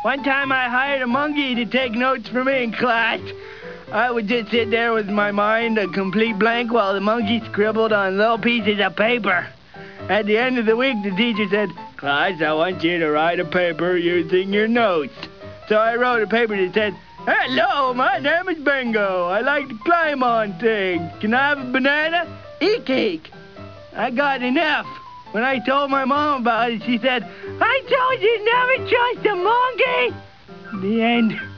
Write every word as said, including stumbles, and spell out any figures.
One time I hired a monkey to take notes for me in class. I would just sit there with my mind a complete blank while the monkey scribbled on little pieces of paper. At the end of the week, the teacher said, "Class, I want you to write a paper using your notes." So I wrote a paper that said, "Hello, my name is Bingo. I like to climb on things. Can I have a banana? Eat cake." I got an F. When I told my mom about it, she said, "I told you never trust a monkey." The end.